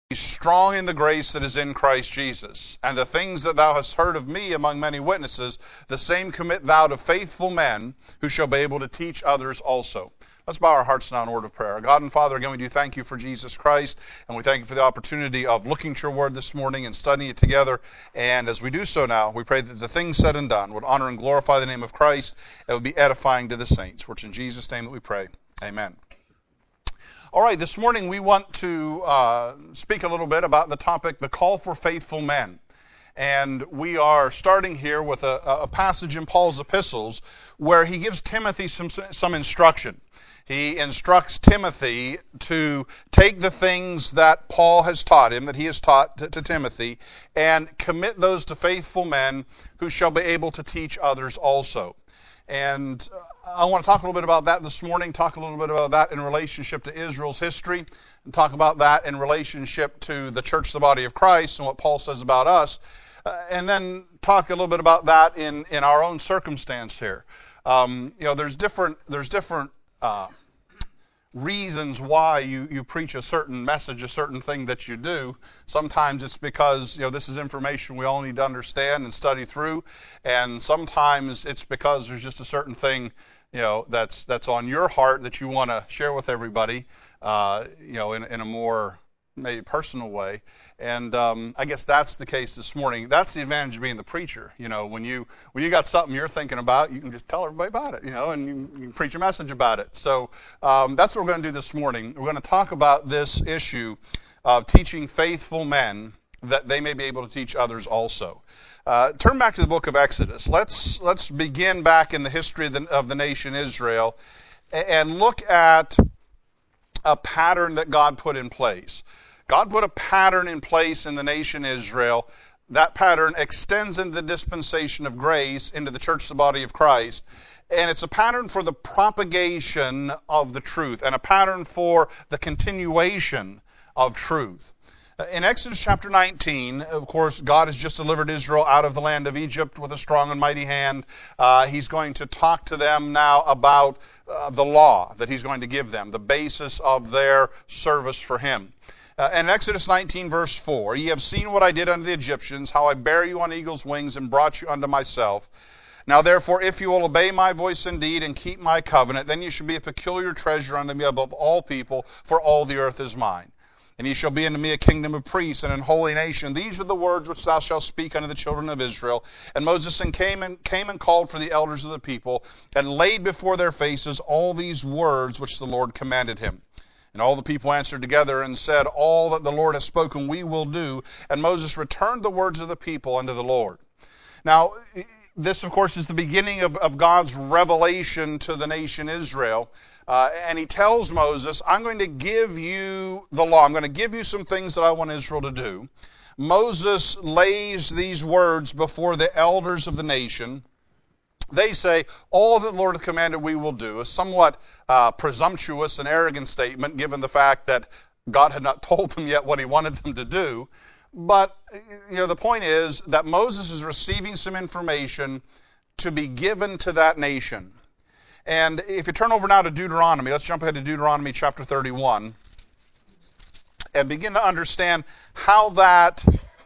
Be strong in the grace that is in Christ Jesus. And the things that thou hast heard of me among many witnesses, the same commit thou to faithful men who shall be able to teach others also. Let's bow our hearts now in word of prayer. God and Father, again we do thank you for Jesus Christ, and we thank you for the opportunity of looking to your word this morning and studying it together. And as we do so now, we pray that the things said and done would honor and glorify the name of Christ, and would be edifying to the saints. For it's in Jesus' name that we pray. Amen. All right, this morning we want to speak a little bit about the topic, the call for faithful men. And we are starting here with a passage in Paul's epistles where he gives Timothy some instruction. He instructs Timothy to take the things that Paul has taught him, that he has taught to Timothy, and commit those to faithful men who shall be able to teach others also. And I want to talk a little bit about that this morning, talk a little bit about that in relationship to Israel's history, and talk about that in relationship to the church, the body of Christ, and what Paul says about us, and then talk a little bit about that in our own circumstance here. There's different reasons why you preach a certain message, a certain thing that you do. Sometimes it's because, this is information we all need to understand and study through. And sometimes it's because there's just a certain thing, that's on your heart that you want to share with everybody, in a more maybe personal way. And I guess that's the case this morning. That's the advantage of being the preacher. When you got something you're thinking about, you can just tell everybody about it, and you can preach a message about it. So that's what we're going to do this morning. We're going to talk about this issue of teaching faithful men that they may be able to teach others also. Turn back to the book of Exodus. Let's begin back in the history of the nation Israel and look at a pattern that God put in place. God put a pattern in place in the nation Israel. That pattern extends into the dispensation of grace, into the church, the body of Christ. And it's a pattern for the propagation of the truth and a pattern for the continuation of truth. In Exodus chapter 19, of course, God has just delivered Israel out of the land of Egypt with a strong and mighty hand. He's going to talk to them now about the law that he's going to give them, the basis of their service for him. In Exodus 19, verse 4, ye have seen what I did unto the Egyptians, how I bare you on eagle's wings and brought you unto myself. Now therefore, if you will obey my voice indeed and keep my covenant, then ye shall be a peculiar treasure unto me above all people, for all the earth is mine. And ye shall be unto me a kingdom of priests and an holy nation. These are the words which thou shalt speak unto the children of Israel. And Moses came and called for the elders of the people, and laid before their faces all these words which the Lord commanded him. And all the people answered together and said, all that the Lord has spoken we will do. And Moses returned the words of the people unto the Lord. Now, this, of course, is the beginning of God's revelation to the nation Israel. And he tells Moses, I'm going to give you the law. I'm going to give you some things that I want Israel to do. Moses lays these words before the elders of the nation. They say, all that the Lord hath commanded we will do, a somewhat presumptuous and arrogant statement, given the fact that God had not told them yet what he wanted them to do. But, the point is that Moses is receiving some information to be given to that nation. And if you turn over now to Deuteronomy, let's jump ahead to Deuteronomy chapter 31, and begin to understand how that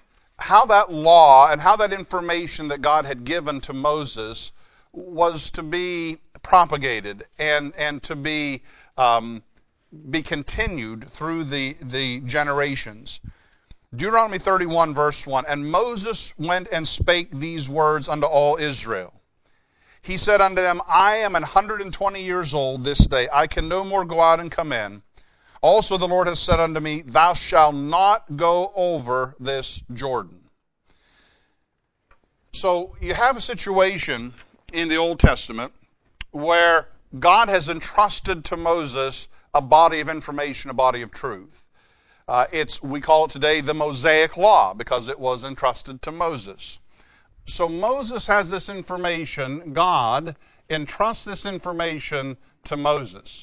law and how that information that God had given to Moses was to be propagated and to be continued through the generations. Deuteronomy 31 verse 1, and Moses went and spake these words unto all Israel. He said unto them, I am 120 years old this day. I can no more go out and come in. Also the Lord has said unto me, thou shalt not go over this Jordan. So you have a situation in the Old Testament where God has entrusted to Moses a body of information, a body of truth. We call it today the Mosaic Law because it was entrusted to Moses. So Moses has this information. God entrusts this information to Moses.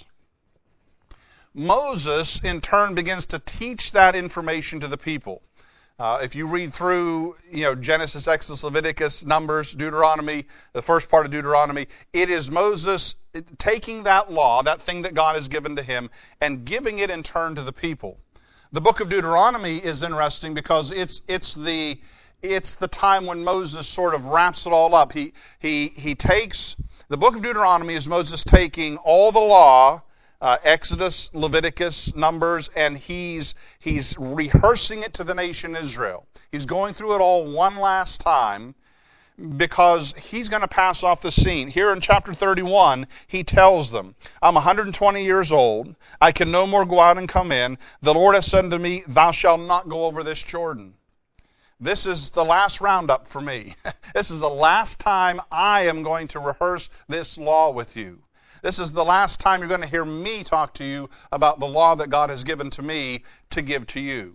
Moses, in turn, begins to teach that information to the people. If you read through, Genesis, Exodus, Leviticus, Numbers, Deuteronomy, the first part of Deuteronomy, it is Moses taking that law, that thing that God has given to him, and giving it in turn to the people. The book of Deuteronomy is interesting because it's the time when Moses sort of wraps it all up. He takes the book of Deuteronomy is Moses taking all the law, Exodus, Leviticus, Numbers, and he's rehearsing it to the nation Israel. He's going through it all one last time because he's going to pass off the scene. Here in chapter 31, he tells them, I'm 120 years old. I can no more go out and come in. The Lord has said unto me, thou shalt not go over this Jordan. This is the last roundup for me. This is the last time I am going to rehearse this law with you. This is the last time you're going to hear me talk to you about the law that God has given to me to give to you.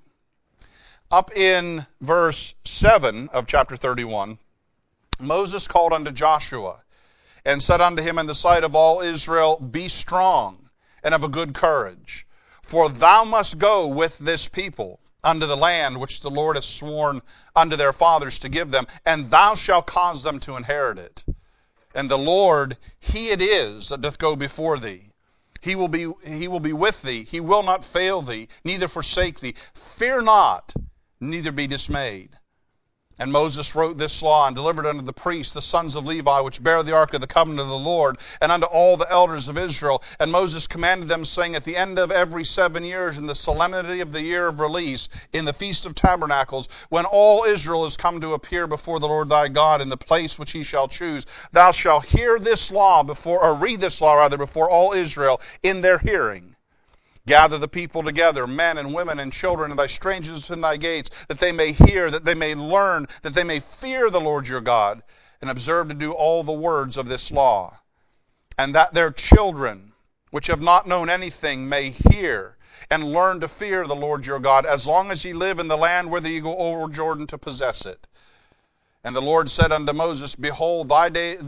Up in verse 7 of chapter 31, Moses called unto Joshua and said unto him in the sight of all Israel, be strong and of a good courage, for thou must go with this people unto the land which the Lord hath sworn unto their fathers to give them, and thou shalt cause them to inherit it. And the Lord, He it is that doth go before thee. He will be with thee. He will not fail thee, neither forsake thee. Fear not, neither be dismayed. And Moses wrote this law and delivered unto the priests, the sons of Levi, which bear the ark of the covenant of the Lord, and unto all the elders of Israel. And Moses commanded them, saying, at the end of every 7 years, in the solemnity of the year of release, in the feast of tabernacles, when all Israel is come to appear before the Lord thy God in the place which he shall choose, thou shalt hear this law read this law before all Israel in their hearing. Gather the people together, men and women and children, and thy strangers within thy gates, that they may hear, that they may learn, that they may fear the Lord your God, and observe to do all the words of this law. And that their children, which have not known anything, may hear and learn to fear the Lord your God, as long as ye live in the land whither ye go over Jordan to possess it. And the Lord said unto Moses, behold, thy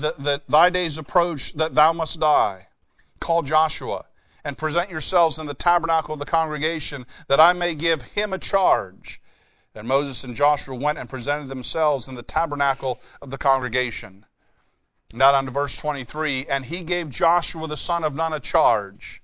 days approach that thou must die. Call Joshua, and present yourselves in the tabernacle of the congregation, that I may give him a charge. And Moses and Joshua went and presented themselves in the tabernacle of the congregation. Now down to verse 23, and he gave Joshua the son of Nun a charge,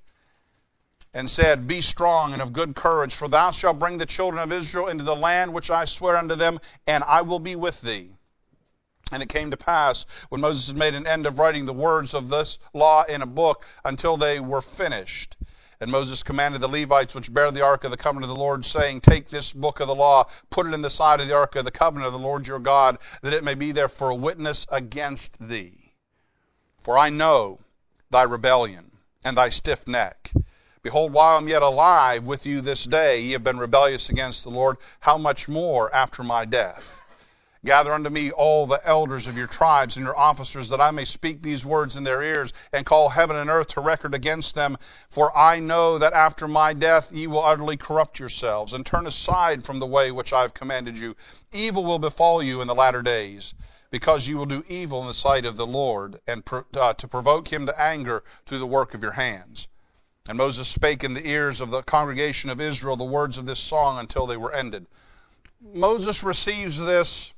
and said, be strong and of good courage, for thou shalt bring the children of Israel into the land which I swear unto them, and I will be with thee. And it came to pass, when Moses had made an end of writing the words of this law in a book, until they were finished. And Moses commanded the Levites which bear the ark of the covenant of the Lord, saying, take this book of the law, put it in the side of the ark of the covenant of the Lord your God, that it may be there for a witness against thee. For I know thy rebellion and thy stiff neck. Behold, while I am yet alive with you this day, ye have been rebellious against the Lord. How much more after my death? Gather unto me all the elders of your tribes and your officers, that I may speak these words in their ears, and call heaven and earth to record against them. For I know that after my death ye will utterly corrupt yourselves, and turn aside from the way which I have commanded you. Evil will befall you in the latter days, because you will do evil in the sight of the Lord, and to provoke him to anger through the work of your hands. And Moses spake in the ears of the congregation of Israel the words of this song until they were ended. Moses receives this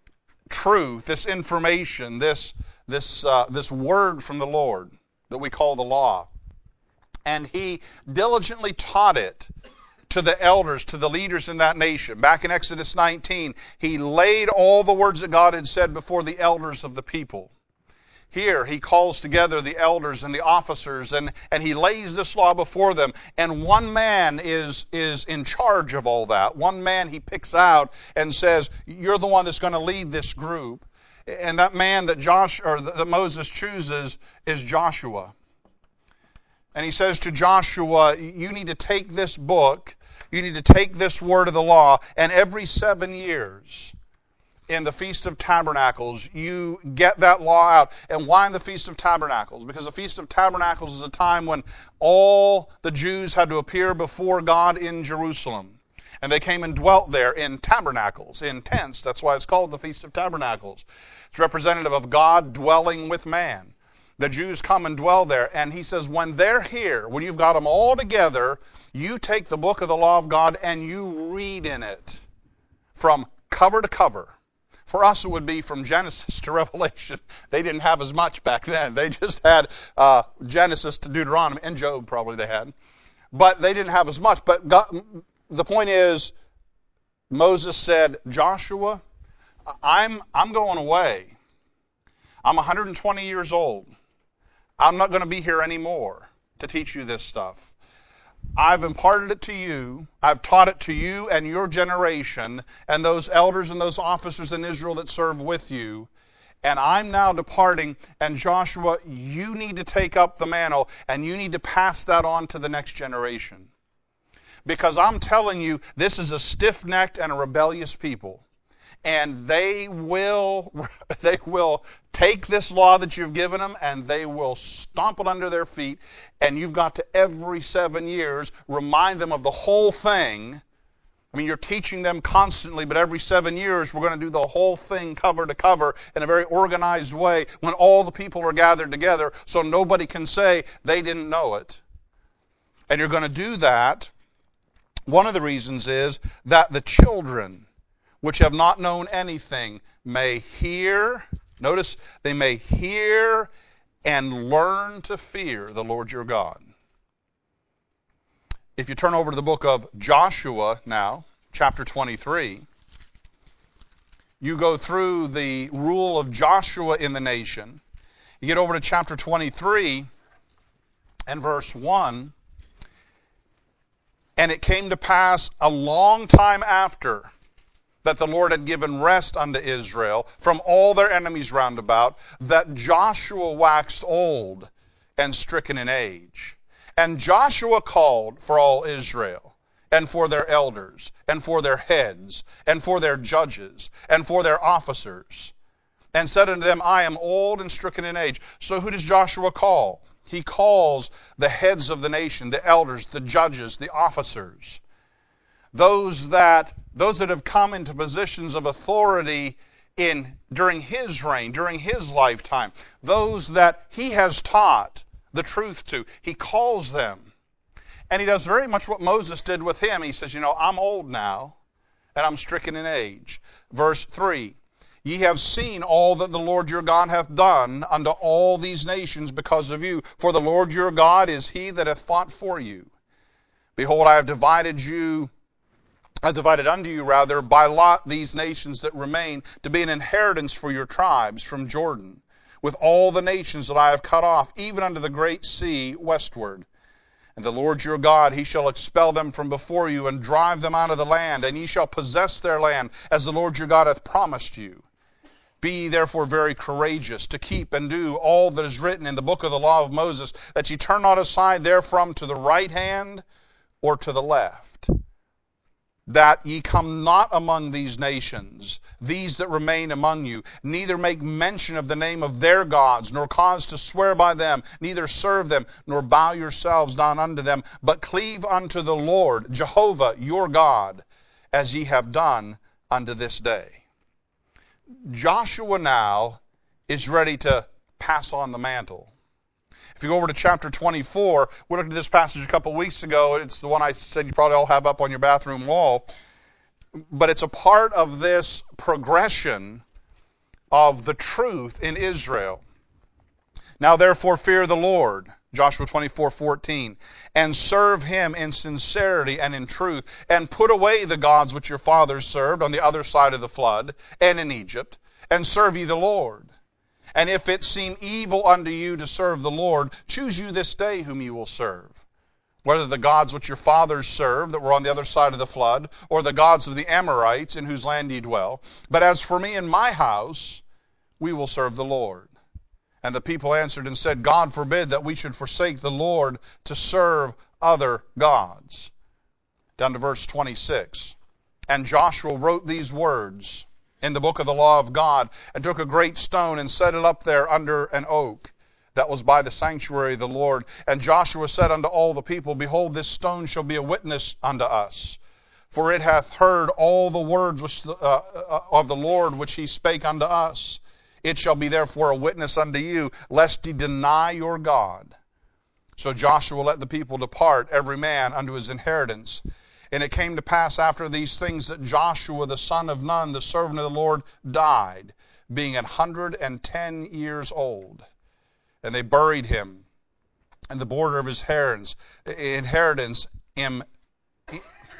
truth, this information, this word from the Lord that we call the law. And he diligently taught it to the elders, to the leaders in that nation. Back in Exodus 19, he laid all the words that God had said before the elders of the people. Here, he calls together the elders and the officers, and he lays this law before them. And one man is in charge of all that. One man he picks out and says, you're the one that's going to lead this group. And that man that Moses chooses is Joshua. And he says to Joshua, you need to take this book, you need to take this word of the law, and every 7 years, in the Feast of Tabernacles, you get that law out. And why in the Feast of Tabernacles? Because the Feast of Tabernacles is a time when all the Jews had to appear before God in Jerusalem. And they came and dwelt there in tabernacles, in tents. That's why it's called the Feast of Tabernacles. It's representative of God dwelling with man. The Jews come and dwell there. And he says, when they're here, when you've got them all together, you take the book of the law of God and you read in it from cover to cover. For us, it would be from Genesis to Revelation. They didn't have as much back then. They just had Genesis to Deuteronomy, and Job probably they had. But they didn't have as much. But the point is, Moses said, Joshua, I'm going away. I'm 120 years old. I'm not going to be here anymore to teach you this stuff. I've imparted it to you. I've taught it to you and your generation and those elders and those officers in Israel that serve with you. And I'm now departing. And Joshua, you need to take up the mantle and you need to pass that on to the next generation. Because I'm telling you, this is a stiff-necked and a rebellious people. And they will take this law that you've given them and they will stomp it under their feet. And you've got to, every 7 years, remind them of the whole thing. I mean, you're teaching them constantly, but every 7 years we're going to do the whole thing cover to cover in a very organized way when all the people are gathered together so nobody can say they didn't know it. And you're going to do that. One of the reasons is that the children which have not known anything may hear, notice, they may hear and learn to fear the Lord your God. If you turn over to the book of Joshua now, chapter 23, you go through the rule of Joshua in the nation. You get over to chapter 23 and verse 1. And it came to pass a long time after that the Lord had given rest unto Israel from all their enemies round about, that Joshua waxed old and stricken in age. And Joshua called for all Israel, and for their elders, and for their heads, and for their judges, and for their officers, and said unto them, I am old and stricken in age. So who does Joshua call? He calls the heads of the nation, the elders, the judges, the officers. Those that have come into positions of authority during his reign, during his lifetime, those that he has taught the truth to, he calls them. And he does very much what Moses did with him. He says, I'm old now, and I'm stricken in age. Verse 3, Ye have seen all that the Lord your God hath done unto all these nations because of you. For the Lord your God is he that hath fought for you. Behold, I have divided unto you by lot these nations that remain, to be an inheritance for your tribes from Jordan, with all the nations that I have cut off, even unto the great sea westward. And the Lord your God, he shall expel them from before you, and drive them out of the land, and ye shall possess their land, as the Lord your God hath promised you. Be ye therefore very courageous to keep and do all that is written in the book of the law of Moses, that ye turn not aside therefrom to the right hand or to the left, that ye come not among these nations, these that remain among you, neither make mention of the name of their gods, nor cause to swear by them, neither serve them, nor bow yourselves down unto them, but cleave unto the Lord, Jehovah your God, as ye have done unto this day. Joshua now is ready to pass on the mantle. If you go over to chapter 24, we looked at this passage a couple weeks ago. It's the one I said you probably all have up on your bathroom wall. But it's a part of this progression of the truth in Israel. Now therefore fear the Lord, Joshua 24:14, and serve him in sincerity and in truth, and put away the gods which your fathers served on the other side of the flood and in Egypt, and serve ye the Lord. And if it seem evil unto you to serve the Lord, choose you this day whom you will serve, whether the gods which your fathers served that were on the other side of the flood, or the gods of the Amorites in whose land ye dwell. But as for me and my house, we will serve the Lord. And the people answered and said, God forbid that we should forsake the Lord to serve other gods. Down to verse 26. And Joshua wrote these words in the book of the law of God, and took a great stone and set it up there under an oak that was by the sanctuary of the Lord. And Joshua said unto all the people, Behold, this stone shall be a witness unto us, for it hath heard all the words of the Lord which he spake unto us. It shall be therefore a witness unto you, lest ye deny your God. So Joshua let the people depart, every man unto his inheritance. And it came to pass after these things that Joshua the son of Nun, the servant of the Lord, died, being 110 years old. And they buried him in the border of his inheritance in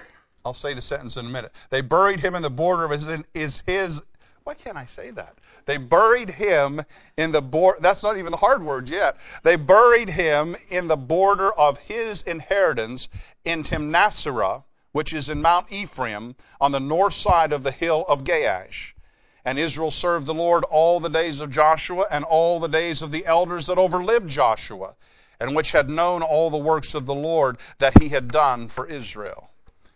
I'll say the sentence in a minute. They buried him in the border of his why can't I say that? They buried him in the border. That's not even the hard words yet. They buried him in the border of his inheritance in Timnath-serah, which is in Mount Ephraim, on the north side of the hill of Gaash. And Israel served the Lord all the days of Joshua and all the days of the elders that overlived Joshua, and which had known all the works of the Lord that he had done for Israel.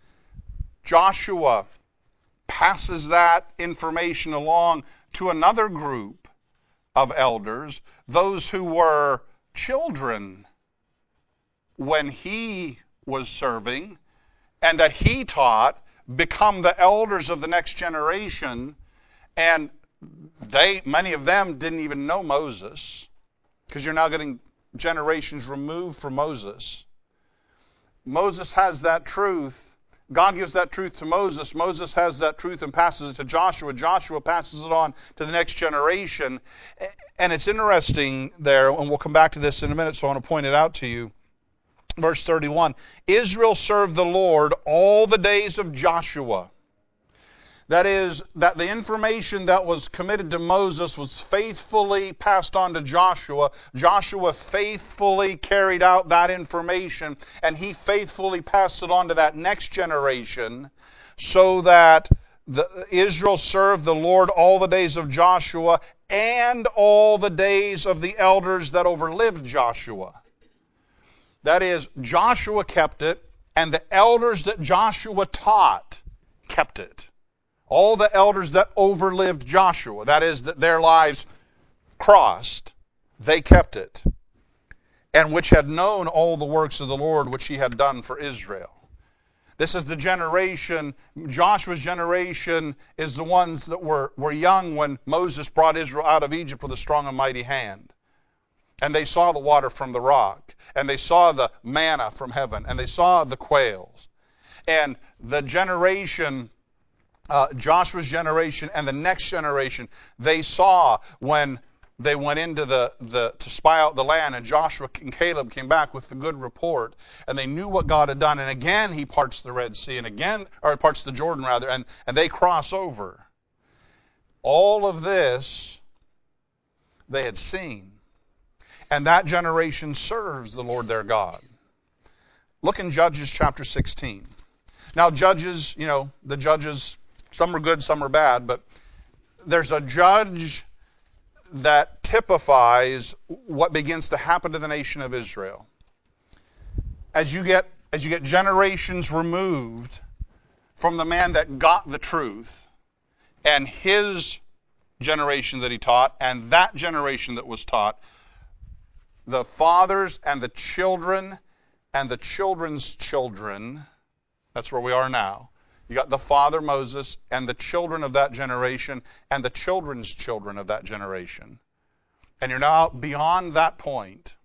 Joshua passes that information along to another group of elders, those who were children when he was serving, and that he taught become the elders of the next generation. And many of them didn't even know Moses, because you're now getting generations removed from Moses. Moses has that truth. God gives that truth to Moses. Moses has that truth and passes it to Joshua. Joshua passes it on to the next generation. And it's interesting there, and we'll come back to this in a minute, so I want to point it out to you. Verse 31, Israel served the Lord all the days of Joshua. That is, that the information that was committed to Moses was faithfully passed on to Joshua. Joshua faithfully carried out that information, and he faithfully passed it on to that next generation, so that Israel served the Lord all the days of Joshua and all the days of the elders that overlived Joshua. That is, Joshua kept it, and the elders that Joshua taught kept it. All the elders that overlived Joshua, that is, that their lives crossed, they kept it. And which had known all the works of the Lord which he had done for Israel. This is the generation, Joshua's generation is the ones that were young when Moses brought Israel out of Egypt with a strong and mighty hand. And they saw the water from the rock, and they saw the manna from heaven, and they saw the quails. And the generation, Joshua's generation and the next generation, they saw when they went into to spy out the land, and Joshua and Caleb came back with the good report, and they knew what God had done. And again, he parts the Red Sea, and again, or parts the Jordan rather, and they cross over. All of this they had seen. And that generation serves the Lord their God. Look in Judges chapter 16. Now, Judges, the judges, some are good, some are bad, but there's a judge that typifies what begins to happen to the nation of Israel. As you get generations removed from the man that got the truth, and his generation that he taught, and that generation that was taught, the fathers and the children and the children's children, that's where we are now. You got the father Moses and the children of that generation and the children's children of that generation. And you're now beyond that point.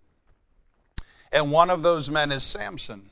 And one of those men is Samson.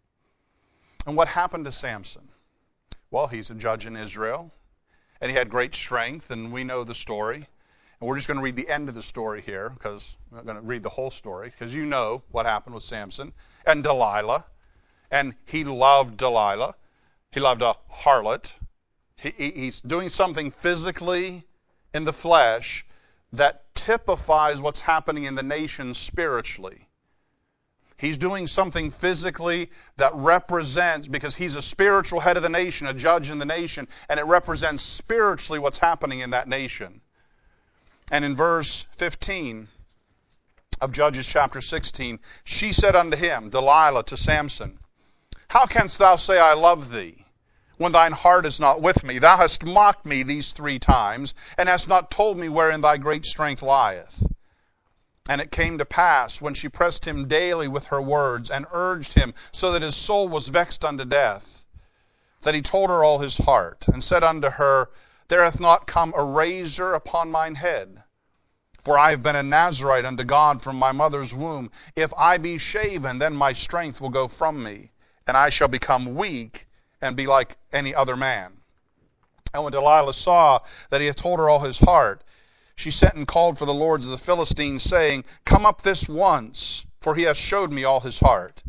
And what happened to Samson? Well, he's a judge in Israel, and he had great strength, and we know the story. And we're just going to read the end of the story here, because we're not going to read the whole story, because you know what happened with Samson and Delilah. And he loved Delilah. He loved a harlot. He's doing something physically in the flesh that typifies what's happening in the nation spiritually. He's doing something physically that represents, because he's a spiritual head of the nation, a judge in the nation, and it represents spiritually what's happening in that nation. And in verse 15 of Judges chapter 16, she said unto him, Delilah, to Samson, How canst thou say, I love thee, when thine heart is not with me? Thou hast mocked me these 3 times, and hast not told me wherein thy great strength lieth. And it came to pass, when she pressed him daily with her words, and urged him, so that his soul was vexed unto death, that he told her all his heart, and said unto her, There hath not come a razor upon mine head, for I have been a Nazarite unto God from my mother's womb. If I be shaven, then my strength will go from me, and I shall become weak, and be like any other man. And when Delilah saw that he had told her all his heart, she sent and called for the lords of the Philistines, saying, Come up this once, for he hath showed me all his heart.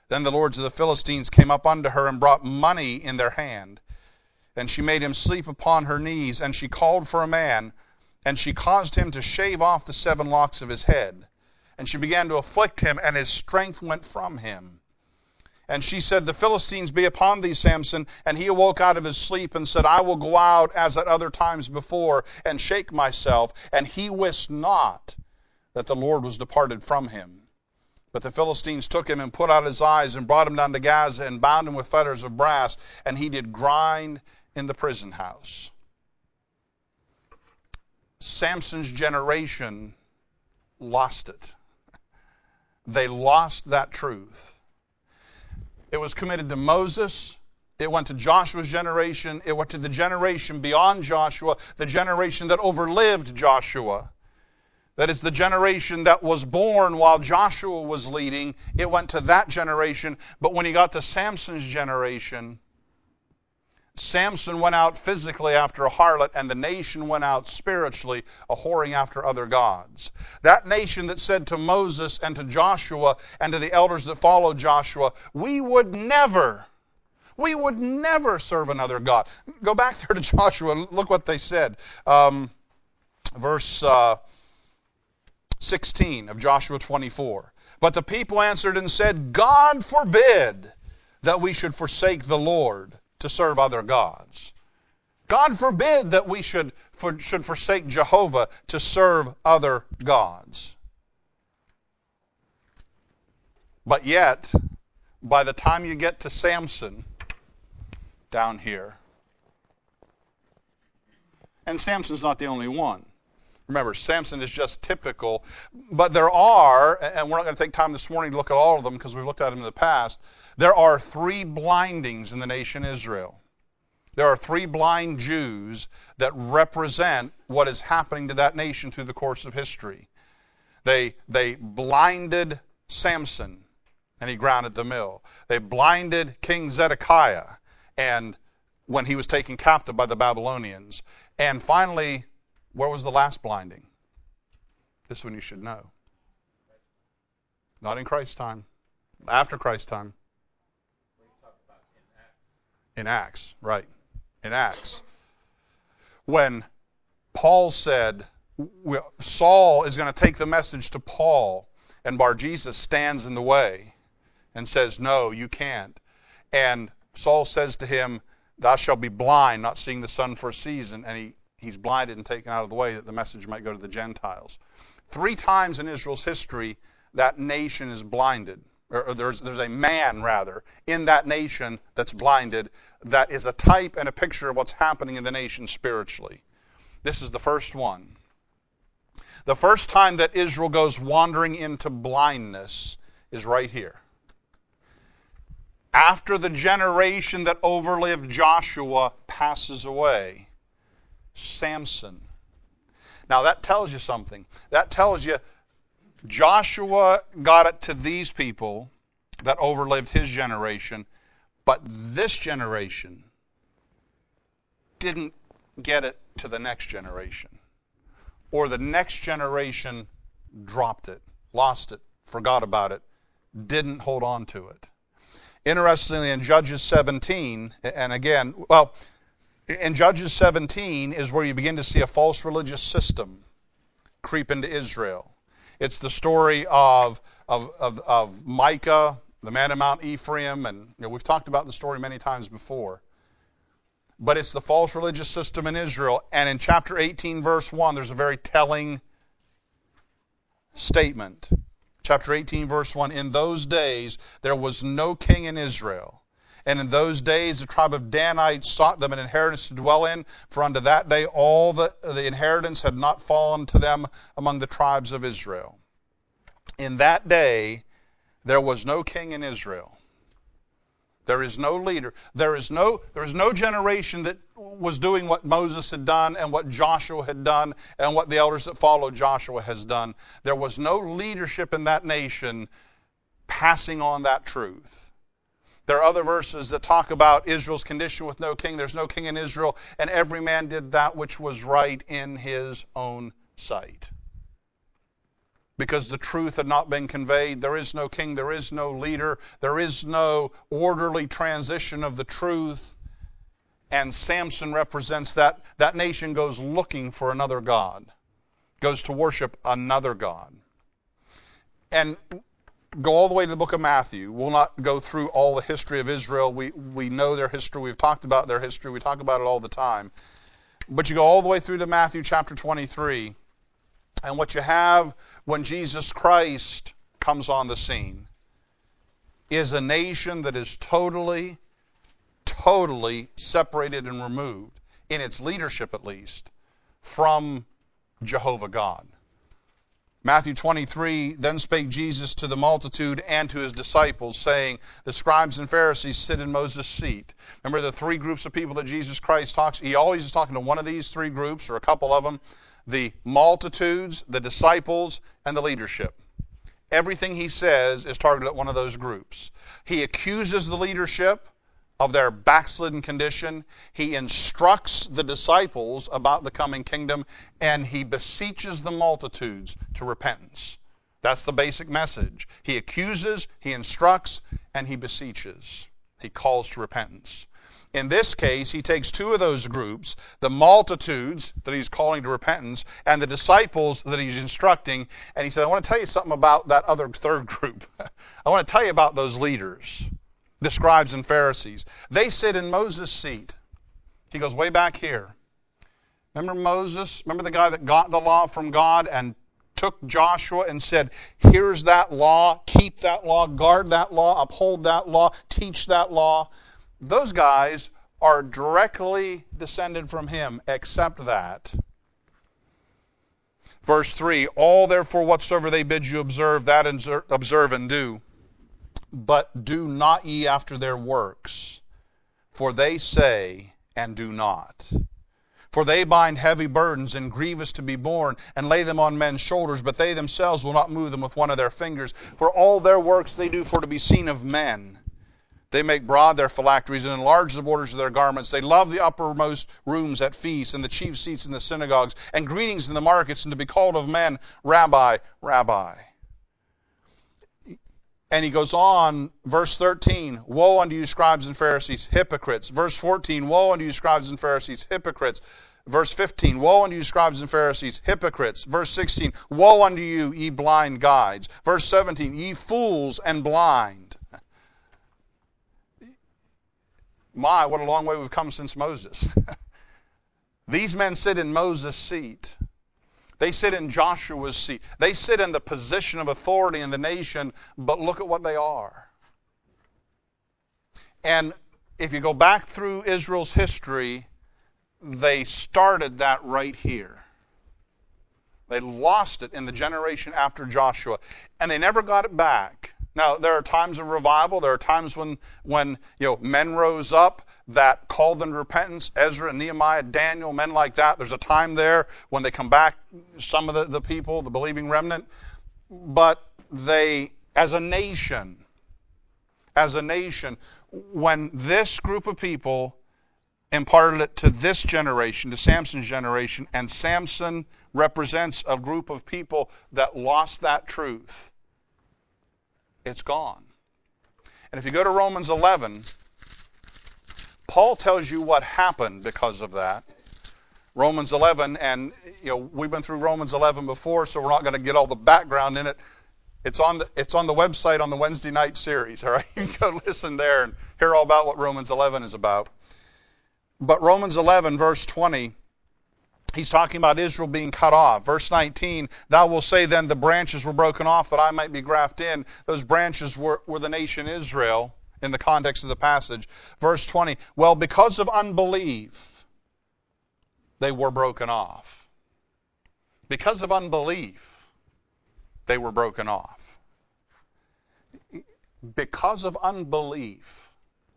Then the lords of the Philistines came up unto her and brought money in their hand. And she made him sleep upon her knees, and she called for a man, and she caused him to shave off the 7 locks of his head. And she began to afflict him, and his strength went from him. And she said, The Philistines be upon thee, Samson. And he awoke out of his sleep and said, I will go out as at other times before, and shake myself. And he wist not that the Lord was departed from him. But the Philistines took him and put out his eyes and brought him down to Gaza and bound him with fetters of brass, and he did grind in the prison house. Samson's generation lost it. They lost that truth. It was committed to Moses. It went to Joshua's generation. It went to the generation beyond Joshua, the generation that overlived Joshua. That is the generation that was born while Joshua was leading. It went to that generation. But when he got to Samson's generation, Samson went out physically after a harlot, and the nation went out spiritually, a whoring after other gods. That nation that said to Moses and to Joshua and to the elders that followed Joshua, we would never serve another God. Go back there to Joshua and look what they said. Verse 16 of Joshua 24. But the people answered and said, God forbid that we should forsake the Lord to serve other gods. God forbid that we should forsake Jehovah to serve other gods. But yet, by the time you get to Samson down here, and Samson's not the only one. Remember, Samson is just typical, but there are, and we're not going to take time this morning to look at all of them because we've looked at them in the past, there are 3 blindings in the nation Israel. There are 3 blind Jews that represent what is happening to that nation through the course of history. They blinded Samson, and he grounded the mill. They blinded King Zedekiah, and when he was taken captive by the Babylonians. And finally, where was the last blinding? This one you should know. Not in Christ's time. After Christ's time. In Acts, right. In Acts. When Paul said, Saul is going to take the message to Paul, and Bar-Jesus stands in the way and says, no, you can't. And Saul says to him, thou shalt be blind, not seeing the sun for a season. And he's blinded and taken out of the way that the message might go to the Gentiles. 3 times in Israel's history, that nation is blinded. Or there's a man, rather, in that nation that's blinded that is a type and a picture of what's happening in the nation spiritually. This is the first one. The first time that Israel goes wandering into blindness is right here. After the generation that overlived Joshua passes away, Samson. Now that tells you something. That tells you Joshua got it to these people that overlived his generation, but this generation didn't get it to the next generation. Or the next generation dropped it, lost it, forgot about it, didn't hold on to it. Interestingly, in Judges 17, and again, in Judges 17 is where you begin to see a false religious system creep into Israel. It's the story of Micah, the man of Mount Ephraim, and we've talked about the story many times before. But it's the false religious system in Israel. And in chapter 18, verse 1, there's a very telling statement. Chapter 18, verse 1, in those days there was no king in Israel. And in those days the tribe of Danites sought them an inheritance to dwell in, for unto that day all the inheritance had not fallen to them among the tribes of Israel. In that day there was no king in Israel. There is no leader. There is no generation that was doing what Moses had done and what Joshua had done and what the elders that followed Joshua has done. There was no leadership in that nation passing on that truth. There are other verses that talk about Israel's condition with no king. There's no king in Israel, and every man did that which was right in his own sight. because the truth had not been conveyed. There is no king, there is no leader, there is no orderly transition of the truth. And Samson represents that. That nation goes looking for another god, goes to worship another god. And go all the way to the book of Matthew. We'll not go through all the history of Israel. We know their history. We've talked about their history. We talk about it all the time. But you go all the way through to Matthew chapter 23. And what you have when Jesus Christ comes on the scene is a nation that is totally separated and removed, in its leadership at least, from Jehovah God. Matthew 23, then spake Jesus to the multitude and to his disciples, saying, the scribes and Pharisees sit in Moses' seat. Remember the three groups of people that Jesus Christ talks? He always is talking to one of these three groups, or a couple of them. The multitudes, the disciples, and the leadership. Everything he says is targeted at one of those groups. He accuses the leadership of their backslidden condition. He instructs the disciples about the coming kingdom, and he beseeches the multitudes to repentance. That's the basic message. He accuses, he instructs, and he beseeches. He calls to repentance. In this case, he takes two of those groups, the multitudes that he's calling to repentance, and the disciples that he's instructing, and he said, I want to tell you something about that other third group. I want to tell you about those leaders, the scribes and Pharisees. They sit in Moses' seat. He goes way back here. Remember Moses? Remember the guy that got the law from God and took Joshua and said, here's that law, keep that law, guard that law, uphold that law, teach that law. Those guys are directly descended from him, except that. Verse 3, all therefore whatsoever they bid you observe, that observe and do. But do not ye after their works, for they say and do not. For they bind heavy burdens and grievous to be borne, and lay them on men's shoulders, but they themselves will not move them with one of their fingers. For all their works they do for to be seen of men. They make broad their phylacteries and enlarge the borders of their garments. They love the uppermost rooms at feasts and the chief seats in the synagogues and greetings in the markets, and to be called of men, Rabbi, Rabbi. And he goes on, verse 13, woe unto you scribes and Pharisees, hypocrites. Verse 14, woe unto you scribes and Pharisees, hypocrites. Verse 15, woe unto you scribes and Pharisees, hypocrites. Verse 16, woe unto you, ye blind guides. Verse 17, ye fools and blind. My, what a long way we've come since Moses. These men sit in Moses' seat. They sit in Joshua's seat. They sit in the position of authority in the nation, but look at what they are. And if you go back through Israel's history, they started that right here. They lost it in the generation after Joshua, and they never got it back. Now, there are times of revival. There are times when men rose up that called them to repentance. Ezra, Nehemiah, Daniel, men like that. There's a time there when they come back, some of the people, the believing remnant. But they, as a nation, when this group of people imparted it to this generation, to Samson's generation, and Samson represents a group of people that lost that truth, it's gone. And if you go to Romans 11, Paul tells you what happened because of that. Romans 11, and we've been through Romans 11 before, so we're not going to get all the background in it. It's on the website on the Wednesday night series, all right? You can go listen there and hear all about what Romans 11 is about. But Romans 11, verse 20, he's talking about Israel being cut off. Verse 19, thou wilt say then the branches were broken off that I might be grafted in. Those branches were the nation Israel in the context of the passage. Verse 20, well, because of unbelief, they were broken off. Because of unbelief, they were broken off. Because of unbelief.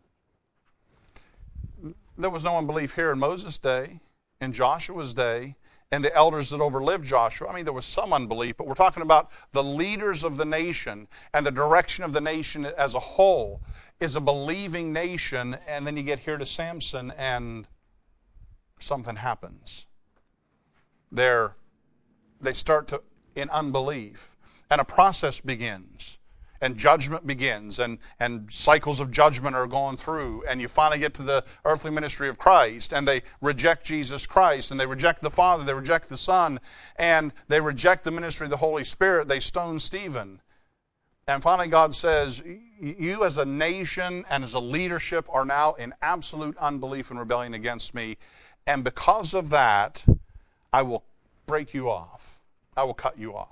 There was no unbelief here in Moses' day, in Joshua's day, and the elders that overlived Joshua. I mean, there was some unbelief, but we're talking about the leaders of the nation and the direction of the nation as a whole is a believing nation, and then you get here to Samson and something happens. They start to, in unbelief. and a process begins. And judgment begins, and cycles of judgment are going through, and you finally get to the earthly ministry of Christ, and they reject Jesus Christ, and they reject the Father, they reject the Son, and they reject the ministry of the Holy Spirit. They stone Stephen. And finally God says, you as a nation and as a leadership are now in absolute unbelief and rebellion against me, and because of that, I will break you off. I will cut you off.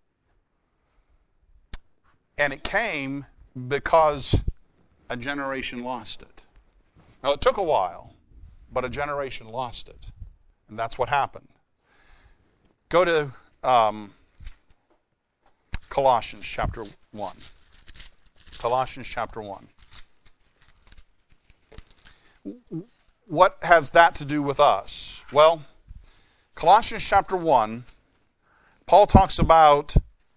And it came because a generation lost it. Now, it took a while, but a generation lost it. And that's what happened. Go to Colossians chapter 1. Colossians chapter 1. What has that to do with us? Well, Colossians chapter 1, Paul talks about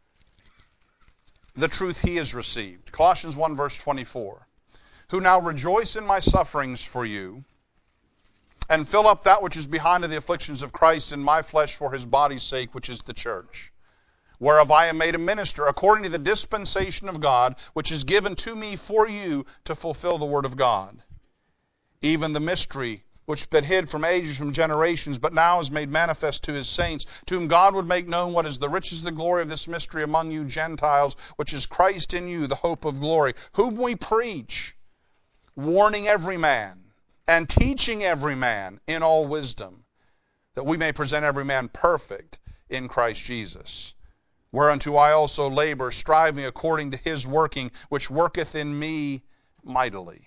the truth he has received. Colossians 1 verse 24. Who now rejoice in my sufferings for you, and fill up that which is behind of the afflictions of Christ in my flesh for his body's sake, which is the church, whereof I am made a minister, according to the dispensation of God, which is given to me for you to fulfill the word of God. Even the mystery which been hid from ages, from generations, but now is made manifest to his saints, to whom God would make known what is the riches of the glory of this mystery among you Gentiles, which is Christ in you, the hope of glory, whom we preach, warning every man, and teaching every man in all wisdom, that we may present every man perfect in Christ Jesus. Whereunto I also labor, striving according to his working, which worketh in me mightily.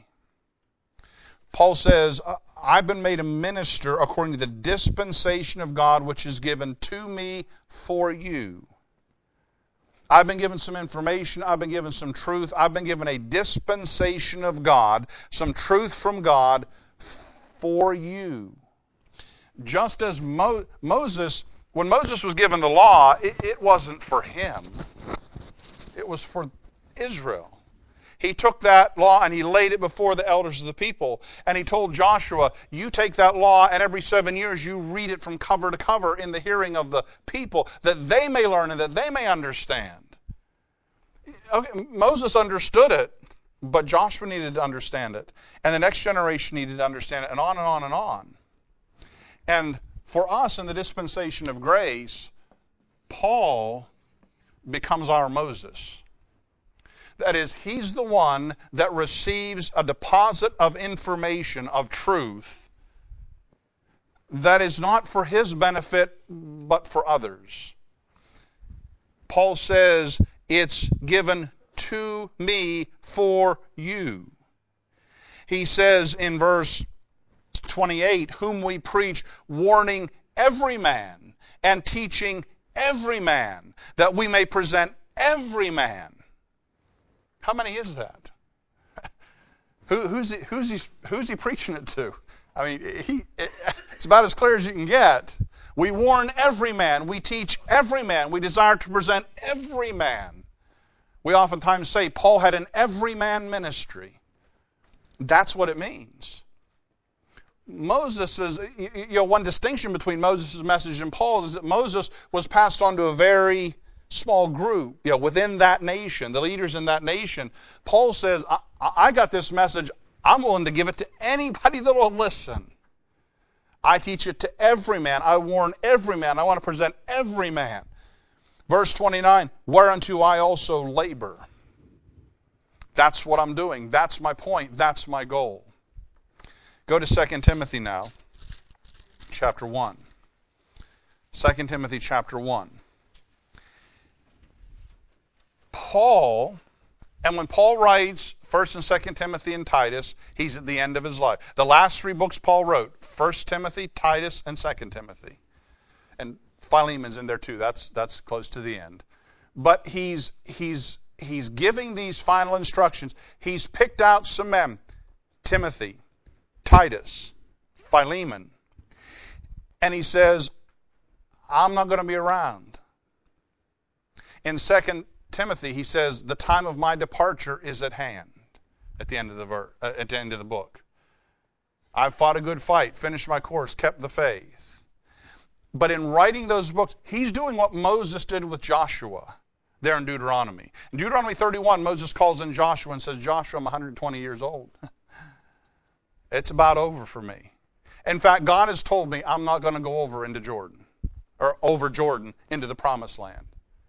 Paul says, I've been made a minister according to the dispensation of God, which is given to me for you. I've been given some information. I've been given some truth. I've been given a dispensation of God, some truth from God for you. Just as Moses, when Moses was given the law, it wasn't for him. It was for Israel. He took that law and he laid it before the elders of the people. And he told Joshua, you take that law and every 7 years you read it from cover to cover in the hearing of the people, that they may learn and that they may understand. Okay, Moses understood it, but Joshua needed to understand it. And the next generation needed to understand it, and on and on and on. And for us in the dispensation of grace, Paul becomes our Moses. That is, he's the one that receives a deposit of information, of truth, that is not for his benefit, but for others. Paul says, it's given to me for you. He says in verse 28, whom we preach, warning every man and teaching every man, that we may present every man. How many is that? Who's he preaching it to? I mean, it's about as clear as you can get. We warn every man. We teach every man. We desire to present every man. We oftentimes say Paul had an everyman ministry. That's what it means. Moses is, one distinction between Moses' message and Paul's is that Moses was passed on to a very small group, within that nation, the leaders in that nation. Paul says, I got this message. I'm willing to give it to anybody that will listen. I teach it to every man. I warn every man. I want to present every man. Verse 29, whereunto I also labor. That's what I'm doing. That's my point. That's my goal. Go to 2 Timothy now, chapter 1. 2 Timothy chapter 1. Paul, and when Paul writes 1 and 2 Timothy and Titus, he's at the end of his life. The last 3 books Paul wrote, 1 Timothy, Titus, and 2 Timothy. And Philemon's in there too. That's close to the end. But he's giving these final instructions. He's picked out some men, Timothy, Titus, Philemon. And he says, I'm not going to be around. In 2 Timothy, he says, the time of my departure is at hand. At the end of the book. I've fought a good fight, finished my course, kept the faith. But in writing those books, he's doing what Moses did with Joshua. there in Deuteronomy. In Deuteronomy 31, Moses calls in Joshua and says, Joshua, I'm 120 years old. It's about over for me. In fact, God has told me I'm not going to go over into Jordan, or over Jordan into the promised land.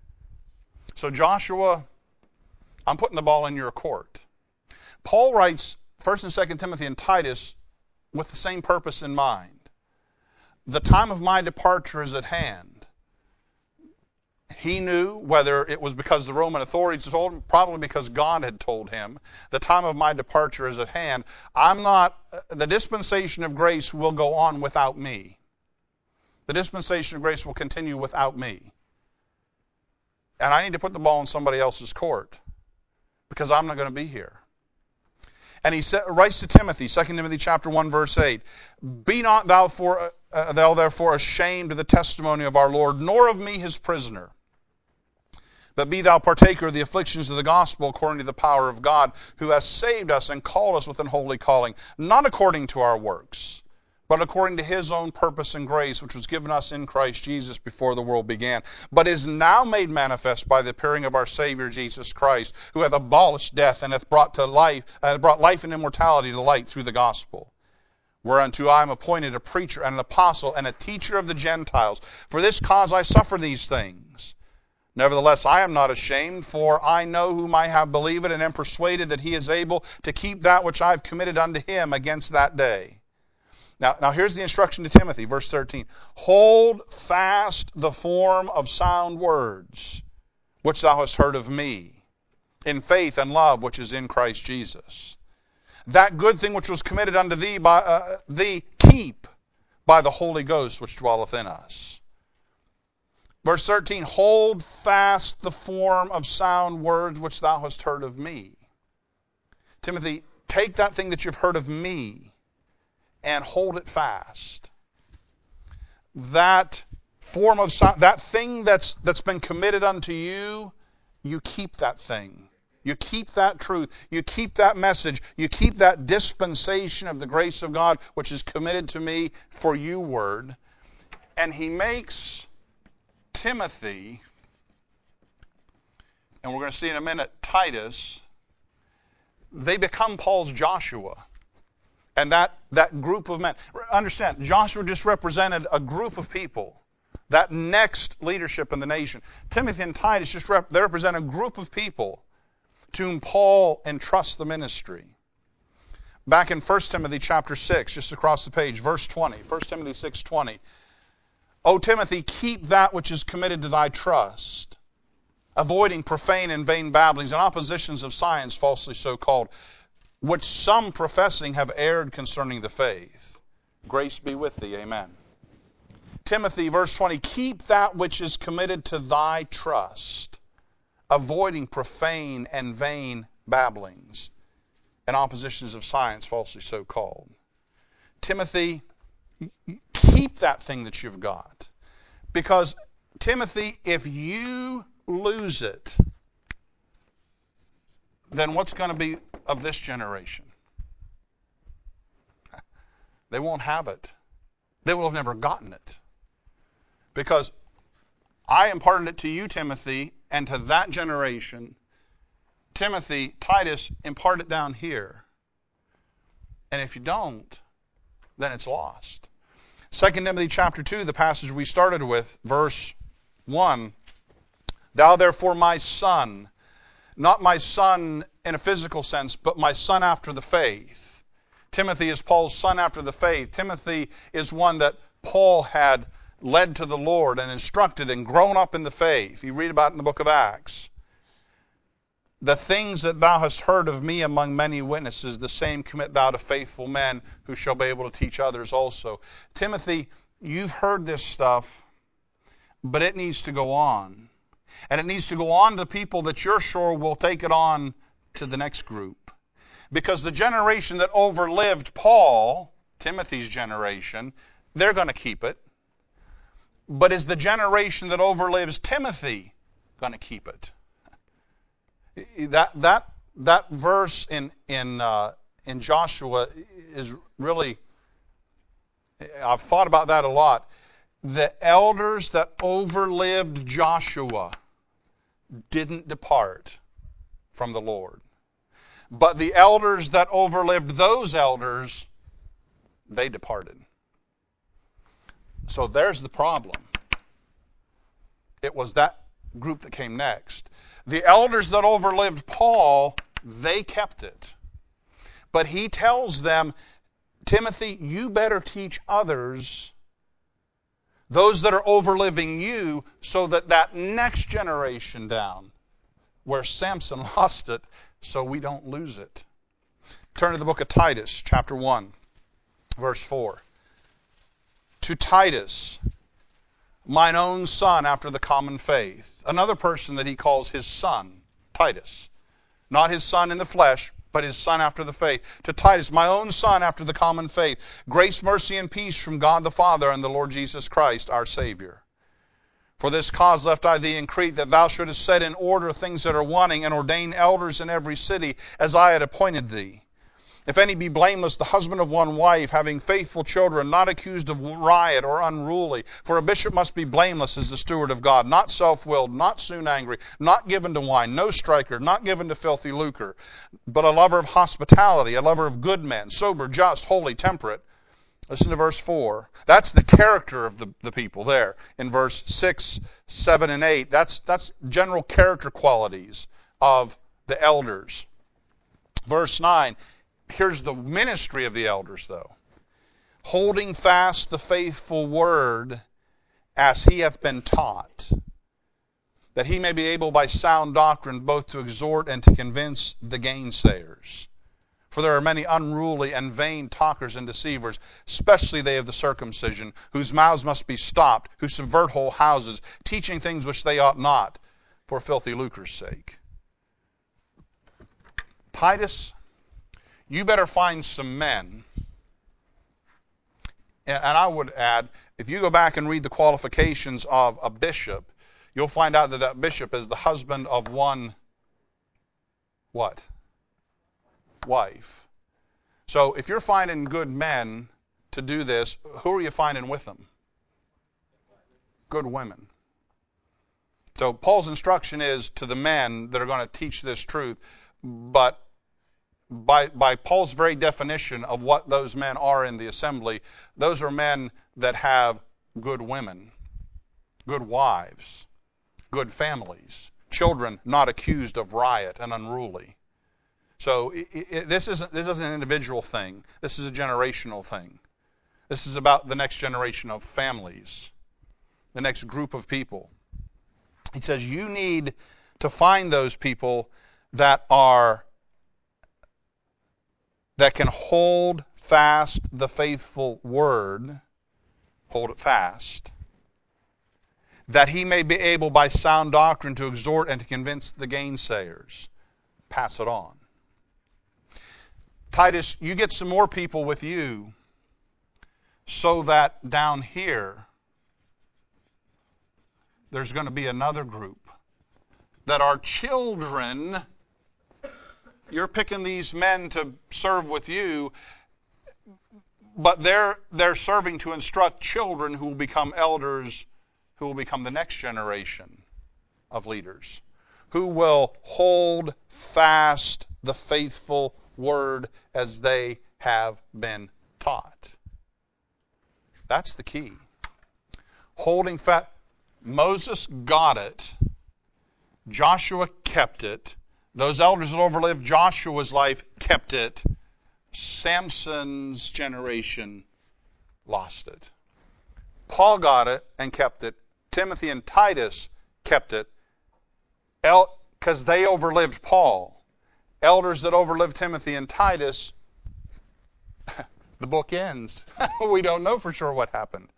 So Joshua, I'm putting the ball in your court. Paul writes 1 and 2 Timothy and Titus with the same purpose in mind. The time of my departure is at hand. He knew, whether it was because the Roman authorities told him, probably because God had told him, the time of my departure is at hand. The dispensation of grace will go on without me. The dispensation of grace will continue without me. And I need to put the ball in somebody else's court because I'm not going to be here. And he writes to Timothy, 2 Timothy chapter 1, verse 8, Be not thou therefore ashamed of the testimony of our Lord, nor of me his prisoner. But be thou partaker of the afflictions of the gospel according to the power of God, who has saved us and called us with an holy calling, not according to our works, but according to his own purpose and grace, which was given us in Christ Jesus before the world began, but is now made manifest by the appearing of our Savior Jesus Christ, who hath abolished death and hath brought life and immortality to light through the gospel. Whereunto I am appointed a preacher and an apostle and a teacher of the Gentiles. For this cause I suffer these things. Nevertheless, I am not ashamed, for I know whom I have believed, and am persuaded that he is able to keep that which I have committed unto him against that day. Now here's the instruction to Timothy, verse 13. Hold fast the form of sound words, which thou hast heard of me, in faith and love which is in Christ Jesus. That good thing which was committed unto thee, keep by the Holy Ghost which dwelleth in us. Verse 13, hold fast the form of sound words which thou hast heard of me. Timothy, take that thing that you've heard of me and hold it fast. That form of sound, that thing that's been committed unto you, you keep that thing. You keep that truth. You keep that message. You keep that dispensation of the grace of God which is committed to me for you word. And he makes Timothy, and we're going to see in a minute, Titus, they become Paul's Joshua. And that group of men. Understand, Joshua just represented a group of people. That next leadership in the nation. Timothy and Titus they represent a group of people to whom Paul entrusts the ministry. Back in 1 Timothy chapter 6, just across the page, verse 20. 1 Timothy 6:20. O Timothy, keep that which is committed to thy trust, avoiding profane and vain babblings and oppositions of science falsely so called, which some professing have erred concerning the faith. Grace be with thee, amen. Timothy, verse 20, keep that which is committed to thy trust, avoiding profane and vain babblings and oppositions of science falsely so called. Timothy, keep that thing that you've got. Because, Timothy, if you lose it, then what's going to be of this generation? They won't have it. They will have never gotten it. Because I imparted it to you, Timothy, and to that generation. Timothy, Titus, impart it down here. And if you don't, then it's lost. 2 Timothy chapter 2, the passage we started with, verse 1. Thou therefore, my son, not my son in a physical sense, but my son after the faith. Timothy is Paul's son after the faith. Timothy is one that Paul had led to the Lord and instructed and grown up in the faith. You read about it in the book of Acts. The things that thou hast heard of me among many witnesses, the same commit thou to faithful men who shall be able to teach others also. Timothy, you've heard this stuff, but it needs to go on. And it needs to go on to people that you're sure will take it on to the next group. Because the generation that overlived Paul, Timothy's generation, they're going to keep it. But is the generation that overlives Timothy going to keep it? That verse in Joshua is really, I've thought about that a lot. The elders that overlived Joshua, didn't depart from the Lord. But the elders that overlived those elders, they departed. So there's the problem. It was that group that came next. The elders that overlived Paul, they kept it. But he tells them, Timothy, you better teach others, those that are overliving you, so that that next generation down, where Samson lost it, so we don't lose it. Turn to the book of Titus, chapter 1, verse 4. To Titus, mine own son after the common faith. Another person that he calls his son, Titus. Not his son in the flesh, but his son after the faith. To Titus, my own son after the common faith. Grace, mercy, and peace from God the Father and the Lord Jesus Christ, our Savior. For this cause left I thee in Crete, that thou shouldest set in order things that are wanting, and ordain elders in every city, as I had appointed thee. If any be blameless, the husband of one wife, having faithful children, not accused of riot or unruly. For a bishop must be blameless as the steward of God, not self-willed, not soon angry, not given to wine, no striker, not given to filthy lucre, but a lover of hospitality, a lover of good men, sober, just, holy, temperate. Listen to verse 4. That's the character of the people there. In verse 6, 7, and 8, that's general character qualities of the elders. Verse 9, here's the ministry of the elders, though. Holding fast the faithful word as he hath been taught, that he may be able by sound doctrine both to exhort and to convince the gainsayers. For there are many unruly and vain talkers and deceivers, especially they of the circumcision, whose mouths must be stopped, who subvert whole houses, teaching things which they ought not, for filthy lucre's sake. Titus, you better find some men. And I would add, if you go back and read the qualifications of a bishop, you'll find out that that bishop is the husband of one, what? Wife. So if you're finding good men to do this, who are you finding with them? Good women. So Paul's instruction is to the men that are going to teach this truth, but by Paul's very definition of what those men are in the assembly, those are men that have good women, good wives, good families, children not accused of riot and unruly. So this isn't an individual thing. This is a generational thing. This is about the next generation of families, the next group of people. He says you need to find those people that can hold fast the faithful word, hold it fast, that he may be able by sound doctrine to exhort and to convince the gainsayers. Pass it on. Titus, you get some more people with you so that down here there's going to be another group that are children. You're picking these men to serve with you, but they're serving to instruct children who will become elders, who will become the next generation of leaders, who will hold fast the faithful word as they have been taught. That's the key. Holding fast. Moses got it. Joshua kept it. Those elders that overlived Joshua's life kept it. Samson's generation lost it. Paul got it and kept it. Timothy and Titus kept it because they overlived Paul. Elders that overlived Timothy and Titus, the book ends. We don't know for sure what happened.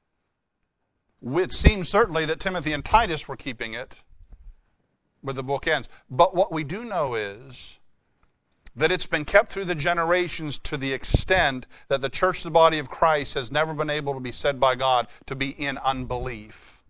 It seems certainly that Timothy and Titus were keeping it, but the book ends. But what we do know is that it's been kept through the generations to the extent that the church, the body of Christ, has never been able to be said by God to be in unbelief.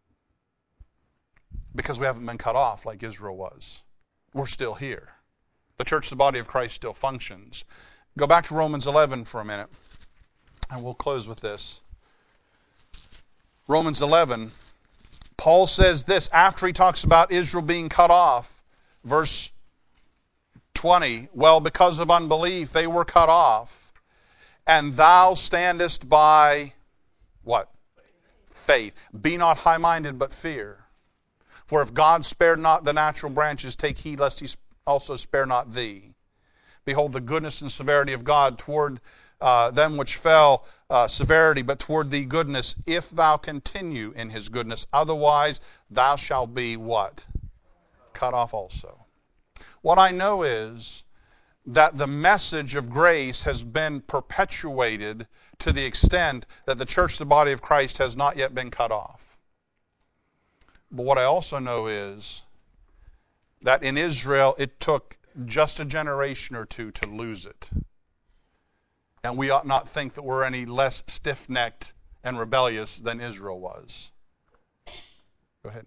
Because we haven't been cut off like Israel was. We're still here. The church, the body of Christ, still functions. Go back to Romans 11 for a minute, and we'll close with this. Romans 11, Paul says this after he talks about Israel being cut off. Verse 20, well, because of unbelief they were cut off, and thou standest by what? Faith. Be not high-minded, but fear. For if God spared not the natural branches, take heed lest he also spare not thee. Behold, the goodness and severity of God toward them which fell, severity, but toward thee goodness, if thou continue in his goodness. Otherwise, thou shalt be what? Cut off also. What I know is that the message of grace has been perpetuated to the extent that the church, the body of Christ, has not yet been cut off. But what I also know is that in Israel it took just a generation or two to lose it. And we ought not think that we're any less stiff-necked and rebellious than Israel was. Go ahead.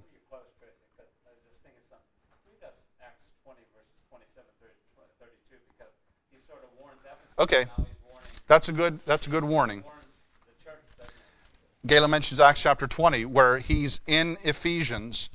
Okay, that's a good warning. Galen mentions Acts chapter 20, where he's in Ephesus,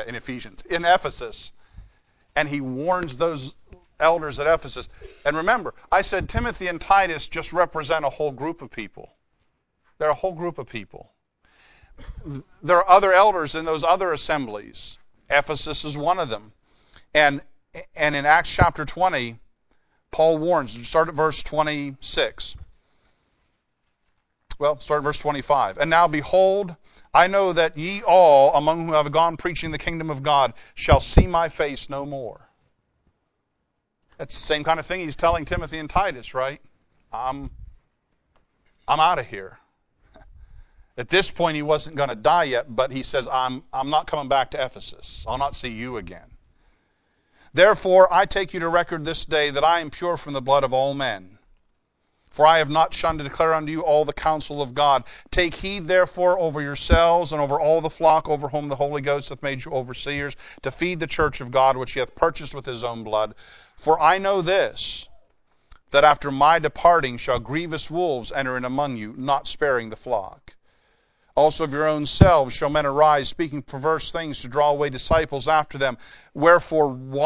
and he warns those elders at Ephesus. And remember, I said Timothy and Titus just represent a whole group of people. They're a whole group of people. There are other elders in those other assemblies. Ephesus is one of them. And in Acts chapter 20, Paul warns. Start at verse 26. Well, start at verse 25. And now behold, I know that ye all, among whom I have gone preaching the kingdom of God, shall see my face no more. That's the same kind of thing he's telling Timothy and Titus, right? I'm out of here. At this point, he wasn't going to die yet, but he says, I'm not coming back to Ephesus. I'll not see you again. Therefore, I take you to record this day that I am pure from the blood of all men. For I have not shunned to declare unto you all the counsel of God. Take heed, therefore, over yourselves and over all the flock over whom the Holy Ghost hath made you overseers, to feed the church of God, which he hath purchased with his own blood. For I know this, that after my departing shall grievous wolves enter in among you, not sparing the flock. Also of your own selves shall men arise, speaking perverse things to draw away disciples after them. Therefore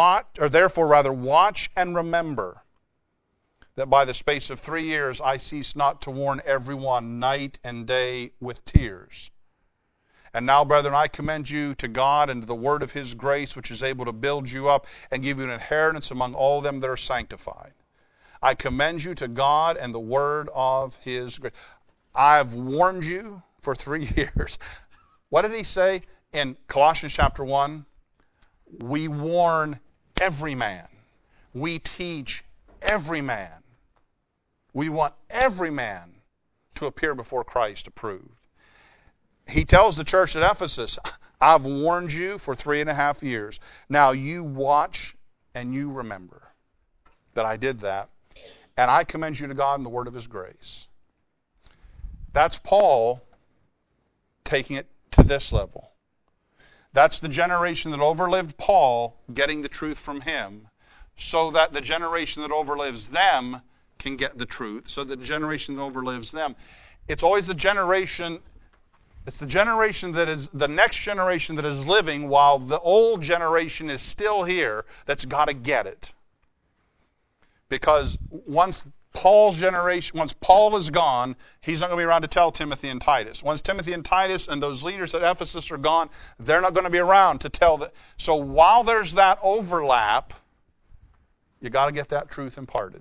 watch and remember that by the space of 3 years I cease not to warn every one night and day with tears. And now, brethren, I commend you to God and to the word of his grace, which is able to build you up and give you an inheritance among all them that are sanctified. I commend you to God and the word of his grace. I've warned you for 3 years. What did he say in Colossians chapter 1? We warn every man. We teach every man. We want every man to appear before Christ approved. He tells the church at Ephesus, I've warned you for 3.5 years. Now you watch and you remember that I did that. And I commend you to God and the word of his grace. That's Paul taking it to this level. That's the generation that overlived Paul getting the truth from him, so that the generation that overlives them can get the truth, so that the generation that overlives them. It's always it's the generation that is, the next generation that is living while the old generation is still here that's got to get it. Because once Paul is gone, he's not going to be around to tell Timothy and Titus. Once Timothy and Titus and those leaders at Ephesus are gone, they're not going to be around to tell that. So while there's that overlap, you got to get that truth imparted.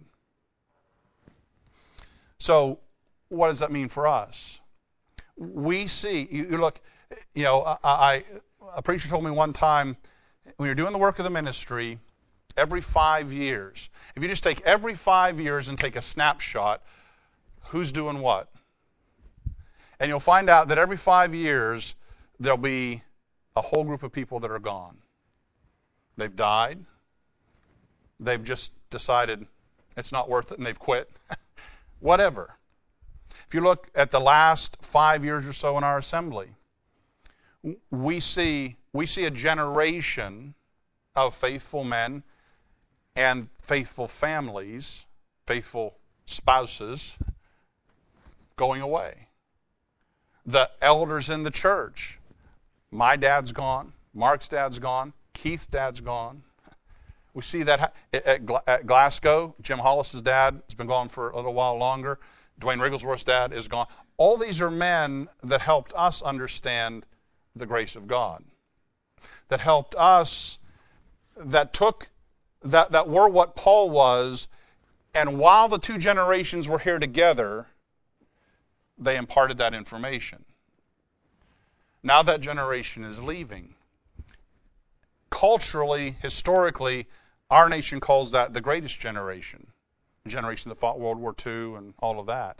So what does that mean for us? We see, you look, a preacher told me one time, when you're doing the work of the ministry, every 5 years, if you just take every 5 years and take a snapshot, who's doing what? And you'll find out that every 5 years, there'll be a whole group of people that are gone. They've died. They've just decided it's not worth it and they've quit. Whatever. If you look at the last 5 years or so in our assembly, we see a generation of faithful men and faithful families, faithful spouses, going away. The elders in the church, My dad's gone. Mark's dad's gone. Keith's dad's gone. We see that at Glasgow. Jim Hollis's dad has been gone for a little while longer. Dwayne Wrigglesworth's dad is gone. All these are men that helped us understand the grace of God. That helped us, that were what Paul was, and while the two generations were here together, they imparted that information. Now that generation is leaving. Culturally, historically, our nation calls that the greatest generation. The generation that fought World War II and all of that.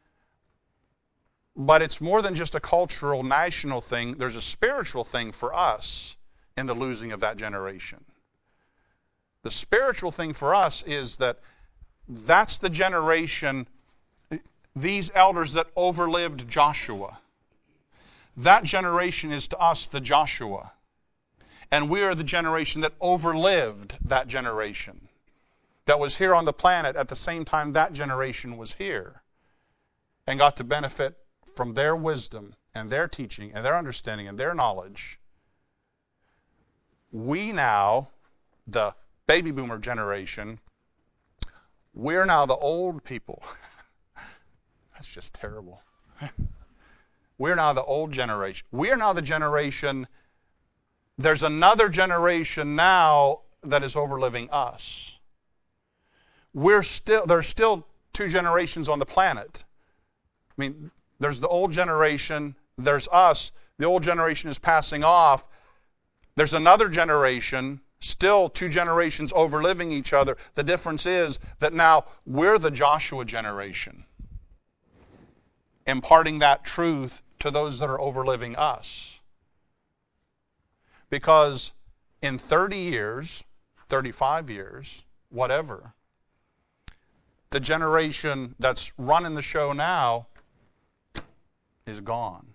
But it's more than just a cultural, national thing. There's a spiritual thing for us in the losing of that generation. The spiritual thing for us is that that's the generation, these elders that overlived Joshua. That generation is to us the Joshua. And we are the generation that overlived that generation, that was here on the planet at the same time that generation was here, and got to benefit from their wisdom and their teaching and their understanding and their knowledge. We now, the baby boomer generation, we're now the old people. That's just terrible. We're now the old generation. We are now the generation. There's another generation now that is overliving us. There's still two generations on the planet. I mean, there's the old generation, there's us. The old generation is passing off. There's another generation, still two generations overliving each other. The difference is that now we're the Joshua generation, imparting that truth to those that are overliving us. Because in 30 years, 35 years, whatever, the generation that's running the show now is gone.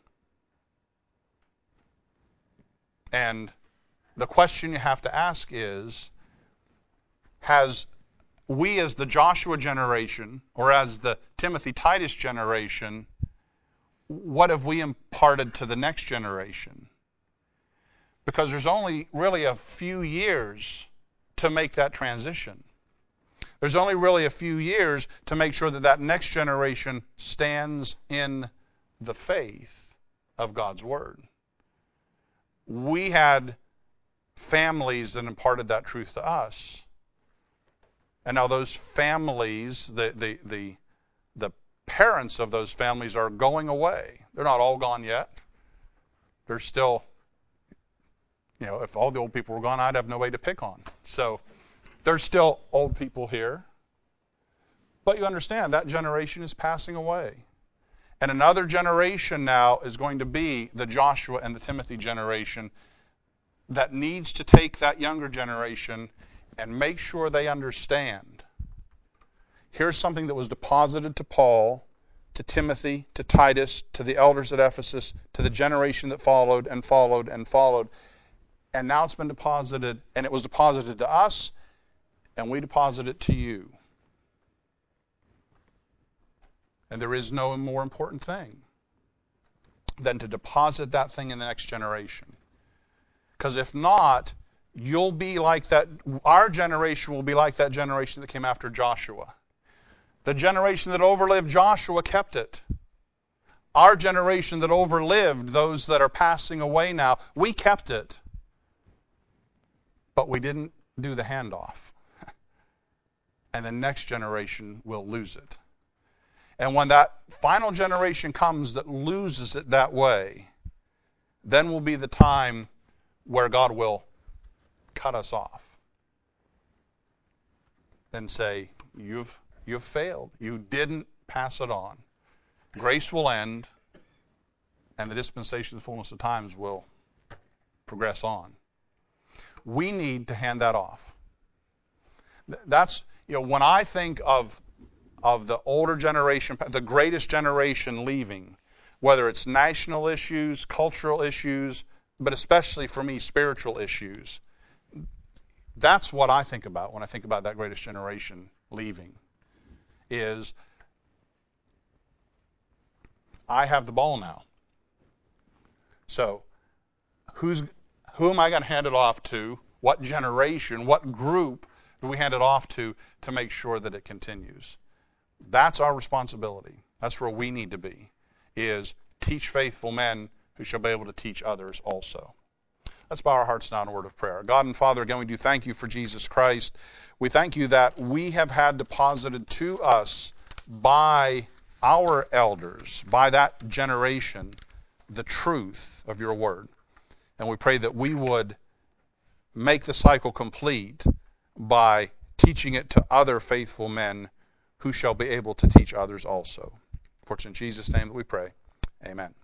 And the question you have to ask is, has we as the Joshua generation, or as the Timothy Titus generation, what have we imparted to the next generation? Because there's only really a few years to make that transition. There's only really a few years to make sure that that next generation stands in the faith of God's Word. We had families that imparted that truth to us. And now those families, the parents of those families are going away. They're not all gone yet. There's still, if all the old people were gone, I'd have no way to pick on. So there's still old people here. But you understand, that generation is passing away. And another generation now is going to be the Joshua and the Timothy generation that needs to take that younger generation and make sure they understand. Here's something that was deposited to Paul, to Timothy, to Titus, to the elders at Ephesus, to the generation that followed and followed and followed. And now it's been deposited, and it was deposited to us, and we deposit it to you. And there is no more important thing than to deposit that thing in the next generation. Because if not, you'll be like that. Our generation will be like that generation that came after Joshua. The generation that overlived Joshua kept it. Our generation that overlived those that are passing away now, we kept it. But we didn't do the handoff. And the next generation will lose it. And when that final generation comes that loses it that way, then will be the time where God will cut us off and say, you've failed. You didn't pass it on. Grace will end, and the dispensation of the fullness of times will progress on. We need to hand that off. That's, when I think of the older generation, the greatest generation leaving, whether it's national issues, cultural issues, but especially for me, spiritual issues, that's what I think about when I think about that greatest generation leaving, is I have the ball now. So who am I going to hand it off to? What generation, what group do we hand it off to make sure that it continues? That's our responsibility. That's where we need to be, is teach faithful men who shall be able to teach others also. Let's bow our hearts now in a word of prayer. God and Father, again, we do thank you for Jesus Christ. We thank you that we have had deposited to us by our elders, by that generation, the truth of your word. And we pray that we would make the cycle complete by teaching it to other faithful men who shall be able to teach others also. For it's in Jesus' name that we pray. Amen.